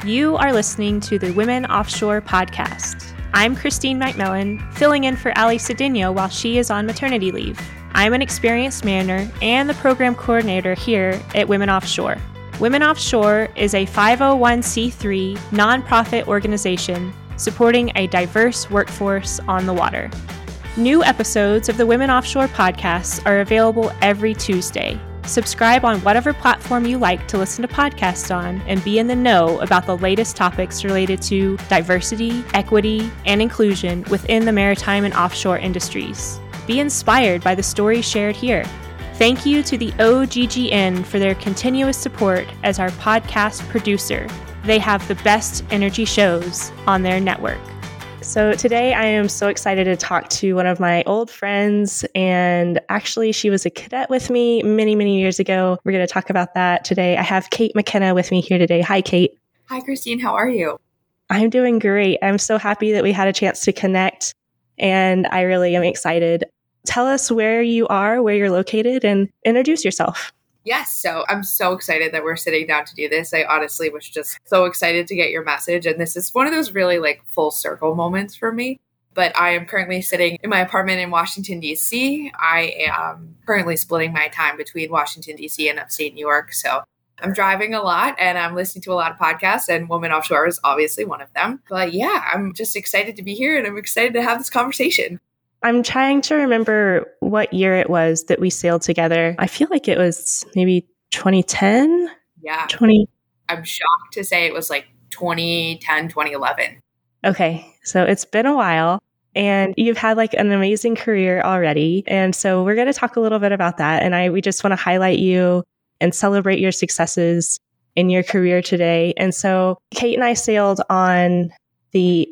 You are listening to the Women Offshore podcast. I'm Christine McMillan, filling in for Ali Cedinho while she is on maternity leave. I'm an experienced mariner and the program coordinator here at Women Offshore. Women Offshore is a 501c3 nonprofit organization supporting a diverse workforce on the water. New episodes of the Women Offshore podcast are available every Tuesday. Subscribe on whatever platform you like to listen to podcasts on and be in the know about the latest topics related to diversity, equity, and inclusion within the maritime and offshore industries. Be inspired by the stories shared here. Thank you to the OGGN for their continuous support as our podcast producer. They have the best energy shows on their network. So today I am so excited to talk to one of my old friends, and actually she was a cadet with me many, many years ago. We're going to talk about that today. I have Kate McKenna with me here today. Hi, Kate. Hi, Christine. How are you? I'm doing great. I'm so happy that we had a chance to connect, and I really am excited. Tell us where you are, where you're located, and introduce yourself. Yes, so I'm so excited that we're sitting down to do this. I honestly was just so excited to get your message. And this is one of those really full circle moments for me. But I am currently sitting in my apartment in Washington, D.C. I am currently splitting my time between Washington, D.C. and upstate New York. So I'm driving a lot and I'm listening to a lot of podcasts, and Women Offshore is obviously one of them. But yeah, I'm just excited to be here and I'm excited to have this conversation. I'm trying to remember what year it was that we sailed together. I feel like it was maybe 2010? Yeah. 20. I'm shocked to say it was 2010, 2011. Okay. So it's been a while and you've had an amazing career already. And so we're going to talk a little bit about that. And we just want to highlight you and celebrate your successes in your career today. And so Kate and I sailed on the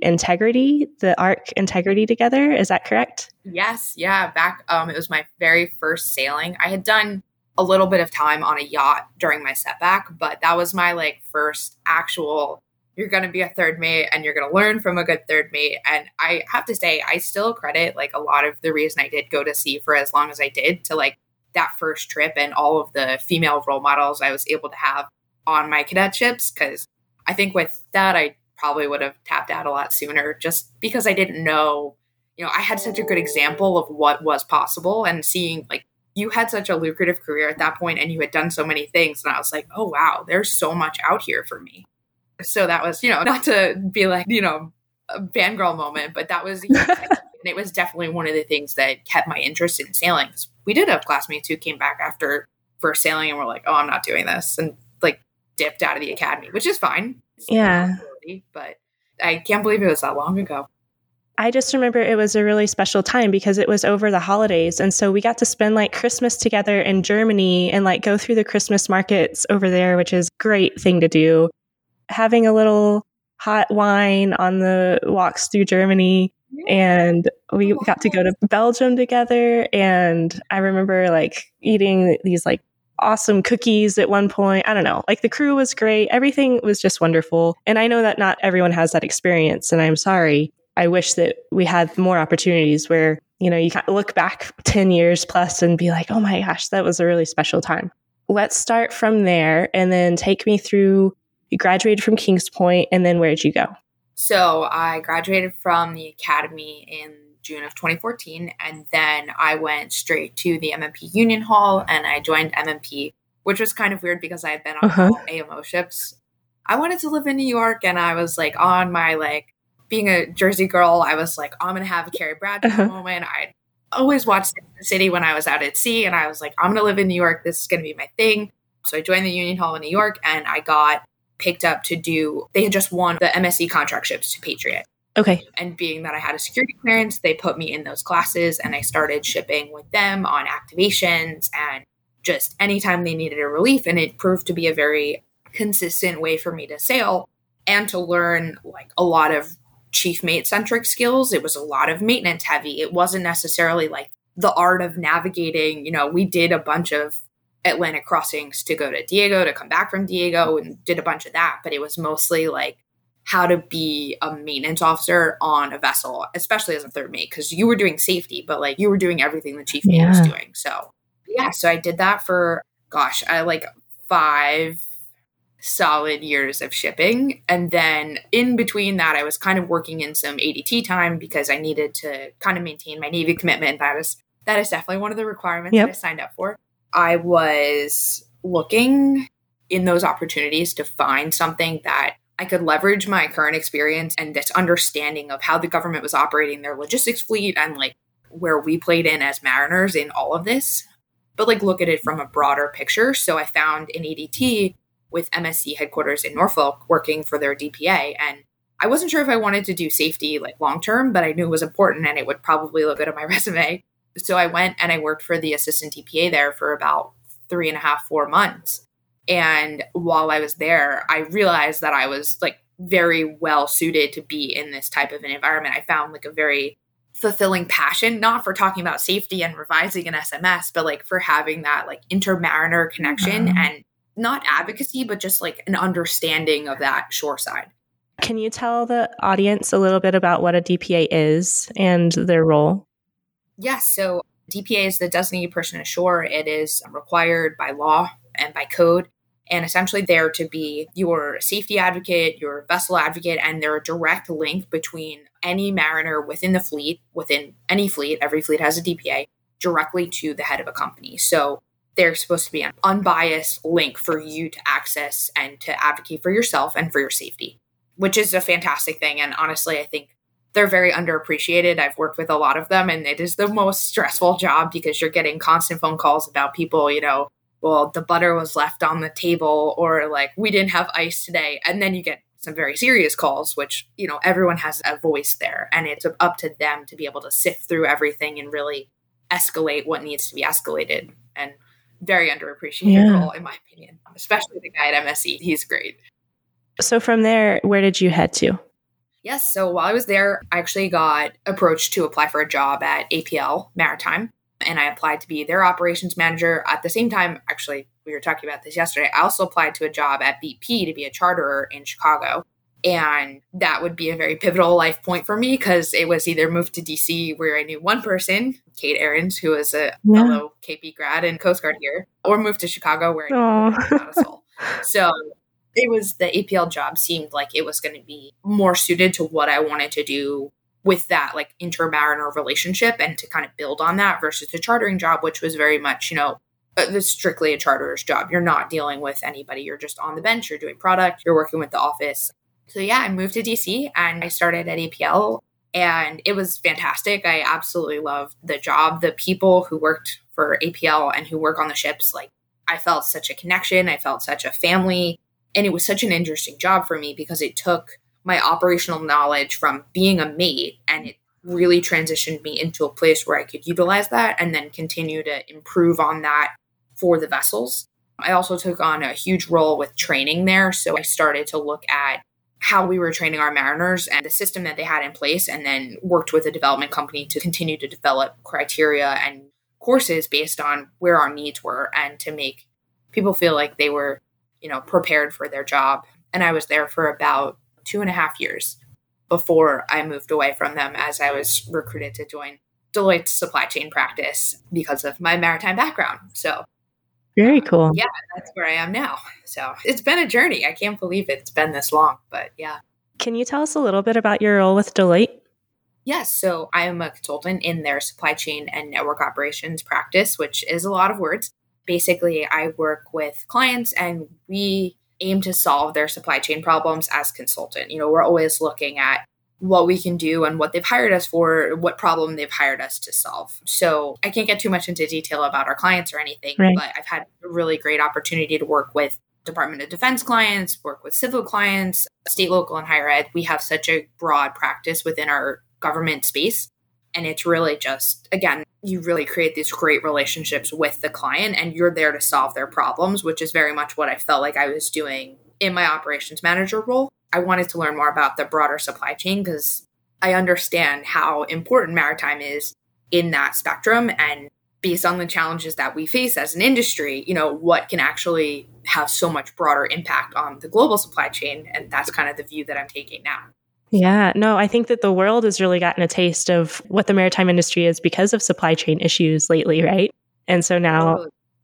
ARC Integrity together. Is that correct? Yes. Yeah. Back, it was my very first sailing. I had done a little bit of time on a yacht during my setback, but that was my first actual, you're going to be a third mate and you're going to learn from a good third mate. And I have to say, I still credit a lot of the reason I did go to sea for as long as I did to that first trip and all of the female role models I was able to have on my cadetships. Cause I think with that, I probably would have tapped out a lot sooner just because I didn't know, I had such a good example of what was possible, and seeing you had such a lucrative career at that point and you had done so many things. And I was like, oh, wow, there's so much out here for me. So that was, not to be a fangirl moment, but that was, and it was definitely one of the things that kept my interest in sailing. We did have classmates who came back after first sailing and were like, oh, I'm not doing this, and dipped out of the academy, which is fine. Yeah. But I can't believe it was that long ago. I just remember it was a really special time because it was over the holidays. And so we got to spend Christmas together in Germany and go through the Christmas markets over there, which is a great thing to do. Having a little hot wine on the walks through Germany. And we got to go to Belgium together. And I remember eating these awesome cookies at one point. I don't know, the crew was great. Everything was just wonderful. And I know that not everyone has that experience, and I'm sorry. I wish that we had more opportunities where, you kind of look back 10 years plus and be like, oh my gosh, that was a really special time. Let's start from there and then take me through, you graduated from Kings Point, and then where'd you go? So I graduated from the academy in June of 2014. And then I went straight to the MMP Union Hall and I joined MMP, which was kind of weird because I had been on all AMO ships. I wanted to live in New York, and I was on my, being a Jersey girl, I was I'm going to have a Carrie Bradshaw moment. I always watched the city when I was out at sea, and I was I'm going to live in New York. This is going to be my thing. So I joined the Union Hall in New York, and I got picked up to they had just won the MSC contract ships to Patriot. Okay. And being that I had a security clearance, they put me in those classes, and I started shipping with them on activations and just anytime they needed a relief. And it proved to be a very consistent way for me to sail and to learn a lot of chief mate centric skills. It was a lot of maintenance heavy. It wasn't necessarily the art of navigating. We did a bunch of Atlantic crossings to go to Diego, to come back from Diego, and did a bunch of that. But it was mostly how to be a maintenance officer on a vessel, especially as a third mate, because you were doing safety, but you were doing everything the chief mate was doing. So I did that for, 5 solid years of shipping. And then in between that, I was kind of working in some ADT time because I needed to kind of maintain my Navy commitment. That is definitely one of the requirements that I signed up for. I was looking in those opportunities to find something that I could leverage my current experience and this understanding of how the government was operating their logistics fleet and like where we played in as mariners in all of this, but like look at it from a broader picture. So I found an ADT with MSC headquarters in Norfolk working for their DPA. And I wasn't sure if I wanted to do safety like long term, but I knew it was important and it would probably look good on my resume. So I went and I worked for the assistant DPA there for about 3.5, 4 months. And while I was there, I realized that I was like very well suited to be in this type of an environment. I found like a very fulfilling passion, not for talking about safety and revising an SMS, but like for having that like intermariner connection and not advocacy, but just like an understanding of that shore side. Can you tell the audience a little bit about what a DPA is and their role? Yes. So DPA is the designated person ashore. It is required by law and by code, and essentially there to be your safety advocate, your vessel advocate, and they're a direct link between any mariner within the fleet, within any fleet, every fleet has a DPA, directly to the head of a company. So they're supposed to be an unbiased link for you to access and to advocate for yourself and for your safety, which is a fantastic thing. And honestly, I think they're very underappreciated. I've worked with a lot of them, and it is the most stressful job because you're getting constant phone calls about people, well, the butter was left on the table, or like, we didn't have ice today. And then you get some very serious calls, which, everyone has a voice there, and it's up to them to be able to sift through everything and really escalate what needs to be escalated. And very underappreciated role, in my opinion, especially the guy at MSC. He's great. So from there, where did you head to? Yes. So while I was there, I actually got approached to apply for a job at APL Maritime, and I applied to be their operations manager. At the same time, actually, we were talking about this yesterday, I also applied to a job at BP to be a charterer in Chicago. And that would be a very pivotal life point for me because it was either move to DC where I knew one person, Kate Ahrens, who was a fellow KP grad and Coast Guard here, or move to Chicago where I knew not a soul. So it was the APL job seemed like it was going to be more suited to what I wanted to do with that like intermariner relationship and to kind of build on that versus the chartering job, which was very much, strictly a charterer's job. You're not dealing with anybody. You're just on the bench. You're doing product. You're working with the office. So I moved to DC and I started at APL, and it was fantastic. I absolutely loved the job. The people who worked for APL and who work on the ships, like I felt such a connection. I felt such a family. And it was such an interesting job for me because it took my operational knowledge from being a mate and it really transitioned me into a place where I could utilize that and then continue to improve on that for the vessels. I also took on a huge role with training there. So I started to look at how we were training our mariners and the system that they had in place, and then worked with a development company to continue to develop criteria and courses based on where our needs were and to make people feel like they were, prepared for their job. And I was there for about 2.5 years before I moved away from them as I was recruited to join Deloitte's supply chain practice because of my maritime background. So very cool. Yeah, that's where I am now. So it's been a journey. I can't believe it's been this long, but yeah. Can you tell us a little bit about your role with Deloitte? Yes. So I am a consultant in their supply chain and network operations practice, which is a lot of words. Basically, I work with clients and we aim to solve their supply chain problems as consultant. We're always looking at what we can do and what they've hired us for, what problem they've hired us to solve. So I can't get too much into detail about our clients or anything, but I've had a really great opportunity to work with Department of Defense clients, work with civil clients, state, local, and higher ed. We have such a broad practice within our government space. And it's really just, again, you really create these great relationships with the client and you're there to solve their problems, which is very much what I felt like I was doing in my operations manager role. I wanted to learn more about the broader supply chain because I understand how important maritime is in that spectrum. And based on the challenges that we face as an industry, what can actually have so much broader impact on the global supply chain. And that's kind of the view that I'm taking now. Yeah, no, I think that the world has really gotten a taste of what the maritime industry is because of supply chain issues lately, right? And so now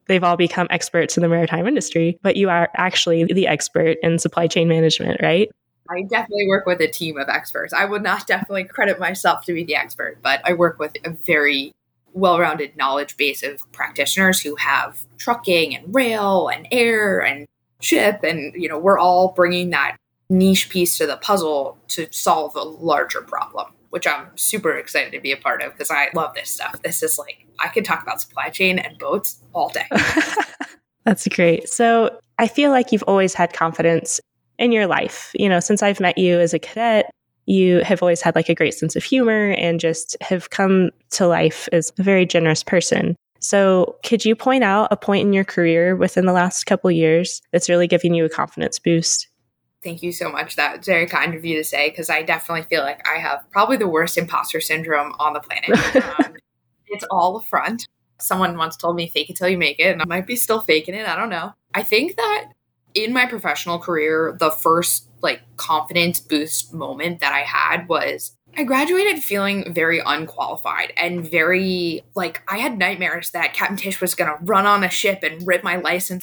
they've all become experts in the maritime industry, but you are actually the expert in supply chain management, right? I definitely work with a team of experts. I would not definitely credit myself to be the expert, but I work with a very well-rounded knowledge base of practitioners who have trucking and rail and air and ship. And, we're all bringing that niche piece to the puzzle to solve a larger problem, which I'm super excited to be a part of because I love this stuff. This is like, I could talk about supply chain and boats all day. That's great. So I feel like you've always had confidence in your life. Since I've met you as a cadet, you have always had like a great sense of humor and just have come to life as a very generous person. So could you point out a point in your career within the last couple of years that's really giving you a confidence boost? Thank you so much. That's very kind of you to say, because I definitely feel like I have probably the worst imposter syndrome on the planet. It's all a front. Someone once told me, fake it till you make it, and I might be still faking it. I don't know. I think that in my professional career, the first confidence boost moment that I had was I graduated feeling very unqualified and very I had nightmares that Captain Tish was going to run on a ship and rip my license.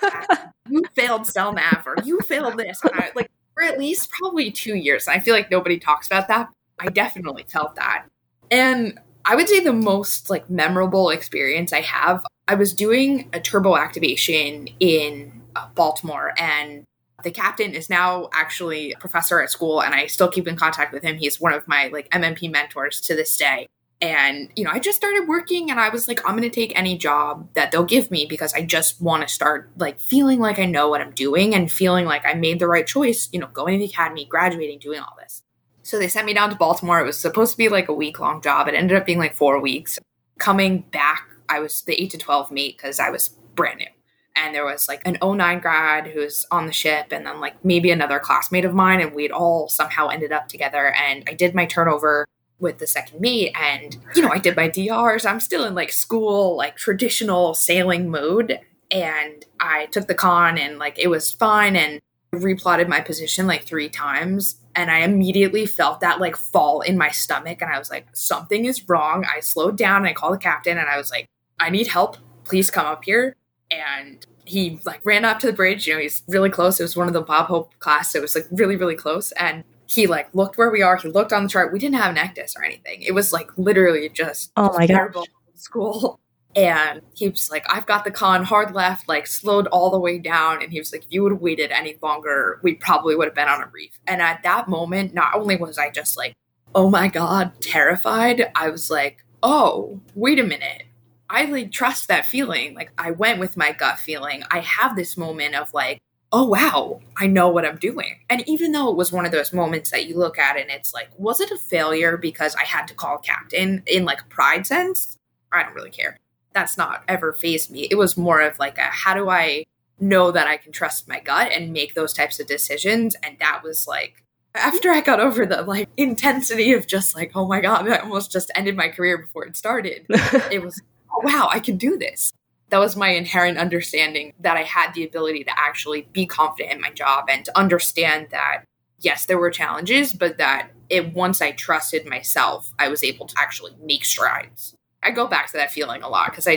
You failed CELMAV, or you failed this. And I, for at least probably 2 years. I feel like nobody talks about that. I definitely felt that. And I would say the most memorable experience I have, I was doing a turbo activation in Baltimore, and the captain is now actually a professor at school, and I still keep in contact with him. He's one of my MMP mentors to this day. And, I just started working, and I was like, I'm going to take any job that they'll give me because I just want to start feeling like I know what I'm doing and feeling like I made the right choice, going to the academy, graduating, doing all this. So they sent me down to Baltimore. It was supposed to be a week-long job. It ended up being 4 weeks. Coming back, I was the 8 to 12 mate because I was brand new. And there was an '09 grad who's on the ship, and then maybe another classmate of mine, and we'd all somehow ended up together. And I did my turnover with the second mate, and I did my DRs. I'm still in school, traditional sailing mode, and I took the con, and it was fine, and replotted my position 3 times, and I immediately felt that fall in my stomach, and I was like, something is wrong. I slowed down, and I called the captain, and I was like, I need help. Please come up here. And he ran up to the bridge. He's really close. It was one of the Bob Hope class. It was really, really close. And he looked where we are. He looked on the chart. We didn't have an ECDIS or anything. It was literally just terrible school. And he was like, I've got the con hard left, slowed all the way down. And he was like, if you would have waited any longer, we probably would have been on a reef. And at that moment, not only was I just oh my God, terrified, I was like, oh, wait a minute. I trust that feeling. I went with my gut feeling. I have this moment of oh wow, I know what I'm doing. And even though it was one of those moments that you look at and it's was it a failure because I had to call captain in a pride sense? I don't really care. That's not ever fazed me. It was more of how do I know that I can trust my gut and make those types of decisions? And that was after I got over the intensity of just oh my God, I almost just ended my career before it started. It was, oh, wow, I can do this. That was my inherent understanding that I had the ability to actually be confident in my job and to understand that, yes, there were challenges, but that once I trusted myself, I was able to actually make strides. I go back to that feeling a lot because I'm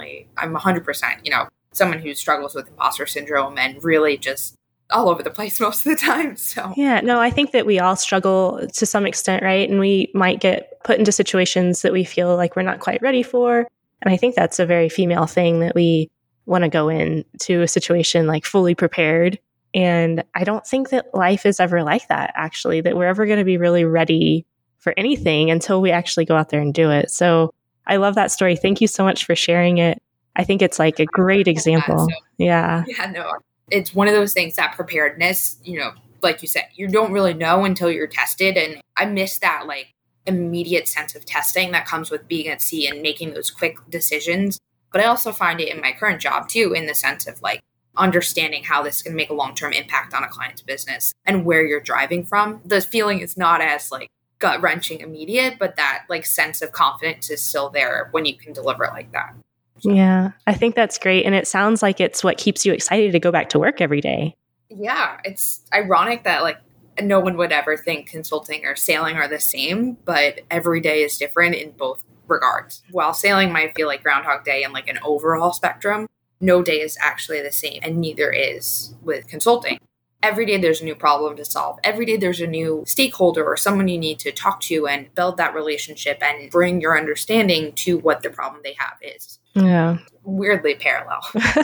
100%, someone who struggles with imposter syndrome and really just all over the place most of the time. So yeah, no, I think that we all struggle to some extent, right? And we might get put into situations that we feel like we're not quite ready for. And I think that's a very female thing, that we want to go into a situation fully prepared. And I don't think that life is ever like that, actually, that we're ever going to be really ready for anything until we actually go out there and do it. So I love that story. Thank you so much for sharing it. I think it's a great example. Yeah. Yeah, no, it's one of those things that preparedness, like you said, you don't really know until you're tested. And I miss that immediate sense of testing that comes with being at sea and making those quick decisions. But I also find it in my current job too, in the sense of understanding how this is going to make a long-term impact on a client's business and where you're driving from. The feeling is not as gut-wrenching immediate, but that sense of confidence is still there when you can deliver like that. So. Yeah, I think that's great. And it sounds like it's what keeps you excited to go back to work every day. Yeah, it's ironic that no one would ever think consulting or sailing are the same, but every day is different in both regards. While sailing might feel like Groundhog Day and an overall spectrum, no day is actually the same, and neither is with consulting. Every day there's a new problem to solve. Every day there's a new stakeholder or someone you need to talk to and build that relationship and bring your understanding to what the problem they have is. Yeah. Weirdly parallel.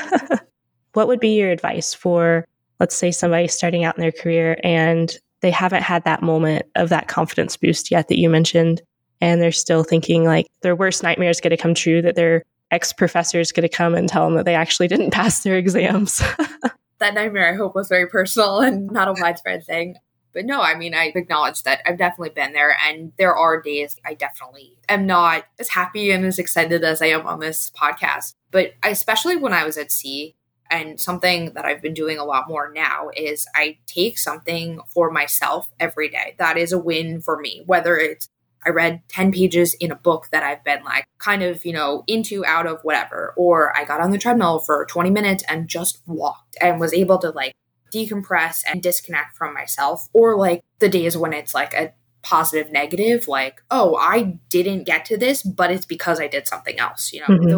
What would be your advice for, let's say, somebody starting out in their career and they haven't had that moment of that confidence boost yet that you mentioned, and they're still thinking like their worst nightmare is going to come true, that their ex-professor is going to come and tell them that they actually didn't pass their exams? That nightmare, I hope, was very personal and not a widespread thing. But no, I mean, I acknowledge that I've definitely been there. And there are days I definitely am not as happy and as excited as I am on this podcast. But especially when I was at sea, and something that I've been doing a lot more now is I take something for myself every day. That is a win for me, whether it's I read 10 pages in a book that I've been like kind of, into, out of, whatever. Or I got on the treadmill for 20 minutes and just walked and was able to like decompress and disconnect from myself. Or like the days when it's like a positive negative, like, oh, I didn't get to this, but it's because I did something else.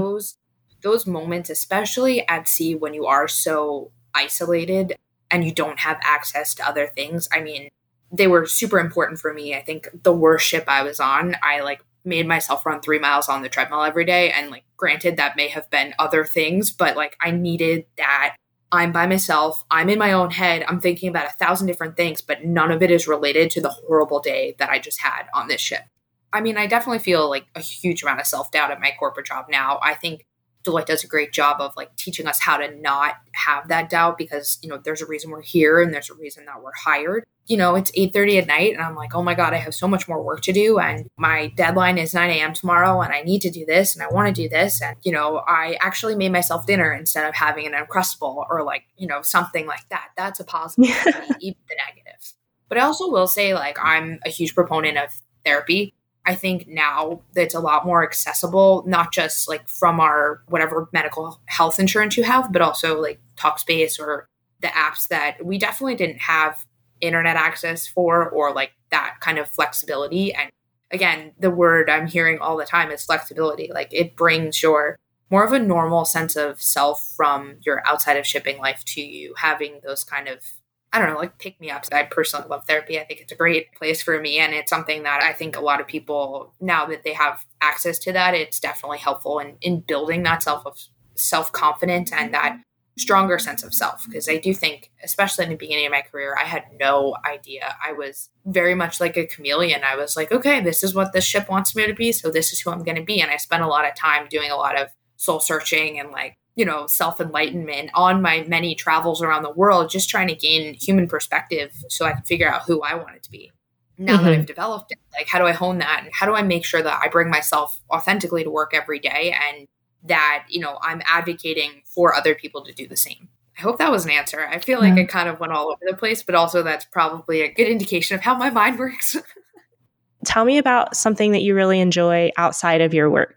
Those moments, especially at sea when you are so isolated and you don't have access to other things. I mean, they were super important for me. I think the worst ship I was on, I like made myself run 3 miles on the treadmill every day. And like, granted, that may have been other things, but like I needed that. I'm by myself. I'm in my own head. I'm thinking about 1,000 different things, but none of it is related to the horrible day that I just had on this ship. I mean, I definitely feel like a huge amount of self-doubt at my corporate job now. I think Deloitte does a great job of like teaching us how to not have that doubt because, there's a reason we're here and there's a reason that we're hired. It's 8:30 at night and I'm like, oh my God, I have so much more work to do. And my deadline is 9 a.m. tomorrow and I need to do this and I want to do this. And, I actually made myself dinner instead of having an Uncrustable or like, something like that. That's a positive, even the negatives. But I also will say like, I'm a huge proponent of therapy. I think now that's a lot more accessible, not just like from our whatever medical health insurance you have, but also like Talkspace or the apps that we definitely didn't have internet access for or like that kind of flexibility. And again, the word I'm hearing all the time is flexibility. Like it brings your more of a normal sense of self from your outside of shipping life to you having those kind of like pick me ups. I personally love therapy. I think it's a great place for me. And it's something that I think a lot of people, now that they have access to that, it's definitely helpful in building that self-confidence and that stronger sense of self. Because I do think, especially in the beginning of my career, I had no idea. I was very much like a chameleon. I was like, okay, this is what this ship wants me to be. So this is who I'm going to be. And I spent a lot of time doing a lot of soul searching and like, self-enlightenment on my many travels around the world, just trying to gain human perspective so I could figure out who I wanted to be. Now that I've developed it, like, how do I hone that? And how do I make sure that I bring myself authentically to work every day and that, I'm advocating for other people to do the same? I hope that was an answer. I feel like I kind of went all over the place, but also that's probably a good indication of how my mind works. Tell me about something that you really enjoy outside of your work.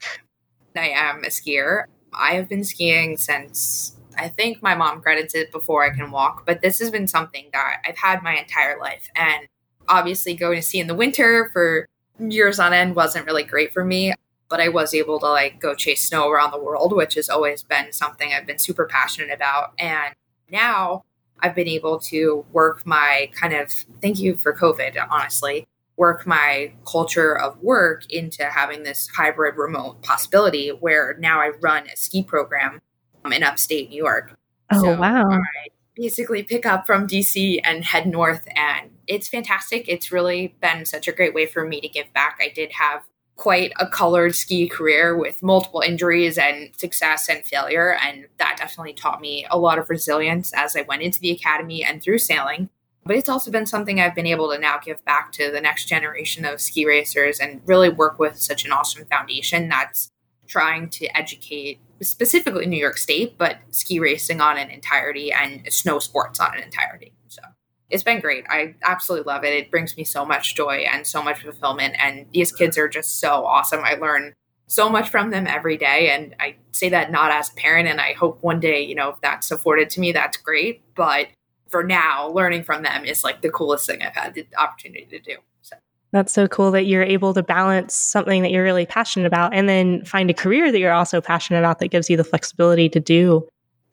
I am a skier. I have been skiing since, I think my mom credits it before I can walk, but this has been something that I've had my entire life. And obviously going to ski in the winter for years on end wasn't really great for me, but I was able to like go chase snow around the world, which has always been something I've been super passionate about. And now I've been able to work my thank you for COVID, honestly, work my culture of work into having this hybrid remote possibility where now I run a ski program in upstate New York. Oh, wow. I basically pick up from DC and head north and it's fantastic. It's really been such a great way for me to give back. I did have quite a colored ski career with multiple injuries and success and failure. And that definitely taught me a lot of resilience as I went into the academy and through sailing. But it's also been something I've been able to now give back to the next generation of ski racers and really work with such an awesome foundation that's trying to educate specifically New York State, but ski racing on an entirety and snow sports on an entirety. So it's been great. I absolutely love it. It brings me so much joy and so much fulfillment. And these kids are just so awesome. I learn so much from them every day. And I say that not as a parent. And I hope one day, if that's afforded to me, that's great. But for now, learning from them is like the coolest thing I've had the opportunity to do. So that's so cool that you're able to balance something that you're really passionate about and then find a career that you're also passionate about that gives you the flexibility to do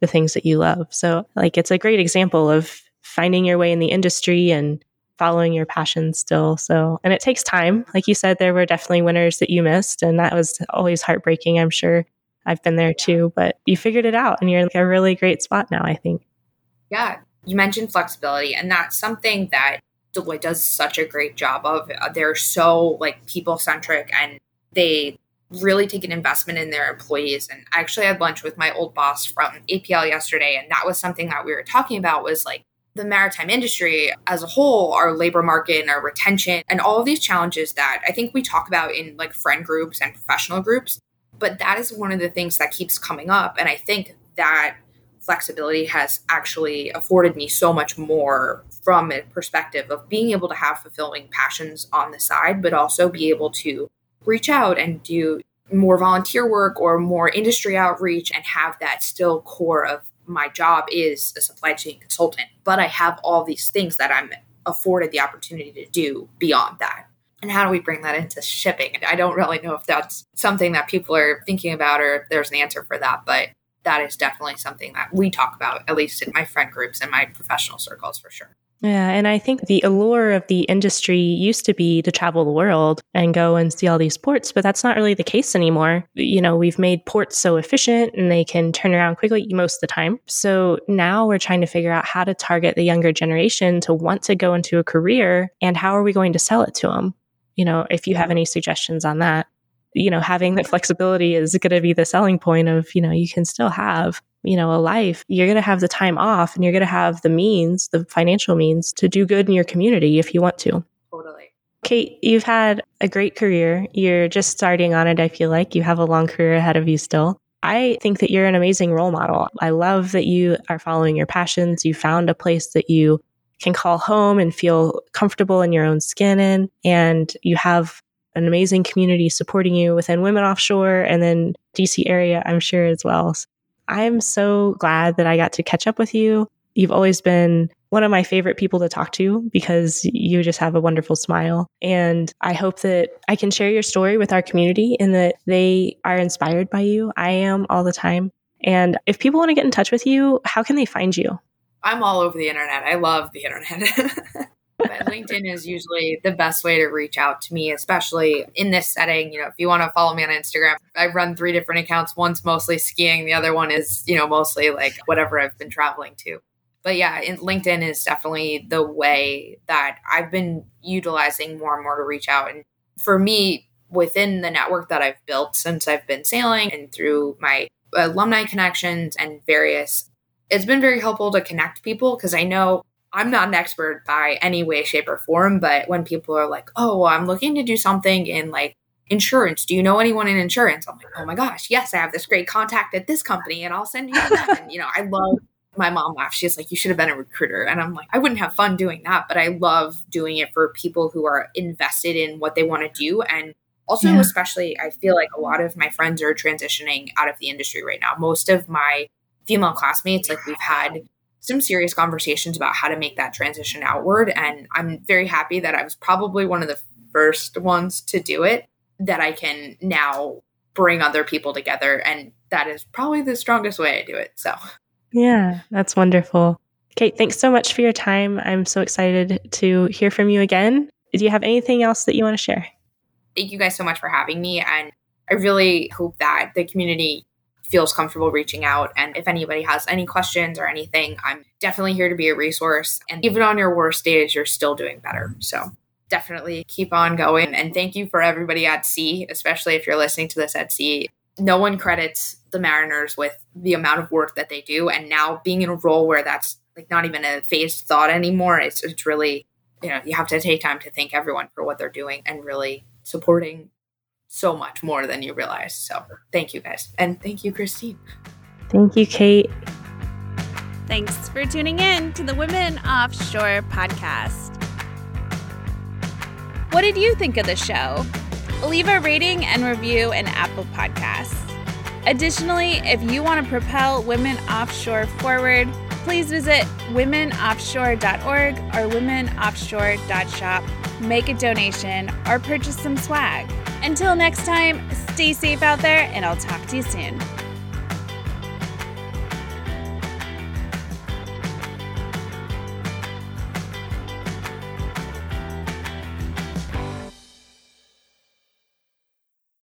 the things that you love. So like, it's a great example of finding your way in the industry and following your passion still. So, and it takes time. Like you said, there were definitely winners that you missed, and that was always heartbreaking. I'm sure I've been there too, but you figured it out and you're like a really great spot now, I think. Yeah. You mentioned flexibility, and that's something that Deloitte does such a great job of. They're so like people centric, and they really take an investment in their employees. And I actually had lunch with my old boss from APL yesterday, and that was something that we were talking about, was like the maritime industry as a whole, our labor market and our retention, and all of these challenges that I think we talk about in like friend groups and professional groups. But that is one of the things that keeps coming up. And I think that flexibility has actually afforded me so much more from a perspective of being able to have fulfilling passions on the side, but also be able to reach out and do more volunteer work or more industry outreach and have that still core of my job is a supply chain consultant. But I have all these things that I'm afforded the opportunity to do beyond that. And how do we bring that into shipping? I don't really know if that's something that people are thinking about or if there's an answer for that, but that is definitely something that we talk about, at least in my friend groups and my professional circles for sure. Yeah. And I think the allure of the industry used to be to travel the world and go and see all these ports, but that's not really the case anymore. You know, we've made ports so efficient and they can turn around quickly most of the time. So now we're trying to figure out how to target the younger generation to want to go into a career, and how are we going to sell it to them? You know, if you have any suggestions on that. You know, having the flexibility is going to be the selling point of, you know, you can still have, you know, a life. You're going to have the time off and you're going to have the means, the financial means to do good in your community if you want to. Totally. Kate, you've had a great career. You're just starting on it. I feel like you have a long career ahead of you still. I think that you're an amazing role model. I love that you are following your passions. You found a place that you can call home and feel comfortable in your own skin in, and you have an amazing community supporting you within Women Offshore and then DC area, I'm sure as well. So I'm so glad that I got to catch up with you. You've always been one of my favorite people to talk to because you just have a wonderful smile. And I hope that I can share your story with our community and that they are inspired by you. I am all the time. And if people want to get in touch with you, how can they find you? I'm all over the internet. I love the internet. But LinkedIn is usually the best way to reach out to me, especially in this setting. You know, if you want to follow me on Instagram, I run 3 different accounts. One's mostly skiing. The other one is, you know, mostly like whatever I've been traveling to. But yeah, LinkedIn is definitely the way that I've been utilizing more and more to reach out. And for me, within the network that I've built since I've been sailing and through my alumni connections and various, it's been very helpful to connect people because I know I'm not an expert by any way, shape, or form, but when people are like, oh, well, I'm looking to do something in like insurance. Do you know anyone in insurance? I'm like, oh my gosh, yes, I have this great contact at this company and I'll send you to them. And, you know, I love, my mom laughs. She's like, you should have been a recruiter. And I'm like, I wouldn't have fun doing that, but I love doing it for people who are invested in what they want to do. And also, especially, I feel like a lot of my friends are transitioning out of the industry right now. Most of my female classmates, like we've had some serious conversations about how to make that transition outward. And I'm very happy that I was probably one of the first ones to do it, that I can now bring other people together. And that is probably the strongest way I do it. So, yeah, that's wonderful. Kate, thanks so much for your time. I'm so excited to hear from you again. Do you have anything else that you want to share? Thank you guys so much for having me. And I really hope that the community feels comfortable reaching out. And if anybody has any questions or anything, I'm definitely here to be a resource. And even on your worst days, you're still doing better. So definitely keep on going. And thank you for everybody at sea, especially if you're listening to this at sea. No one credits the mariners with the amount of work that they do. And now being in a role where that's like not even a phased thought anymore, it's really, you know, you have to take time to thank everyone for what they're doing and really supporting so much more than you realize. So thank you guys. And thank you, Christine. Thank you, Kate. Thanks for tuning in to the Women Offshore podcast. What did you think of the show? Leave a rating and review in Apple Podcasts. Additionally, if you want to propel Women Offshore forward, please visit womenoffshore.org or womenoffshore.shop, make a donation, or purchase some swag. Until next time, stay safe out there, and I'll talk to you soon.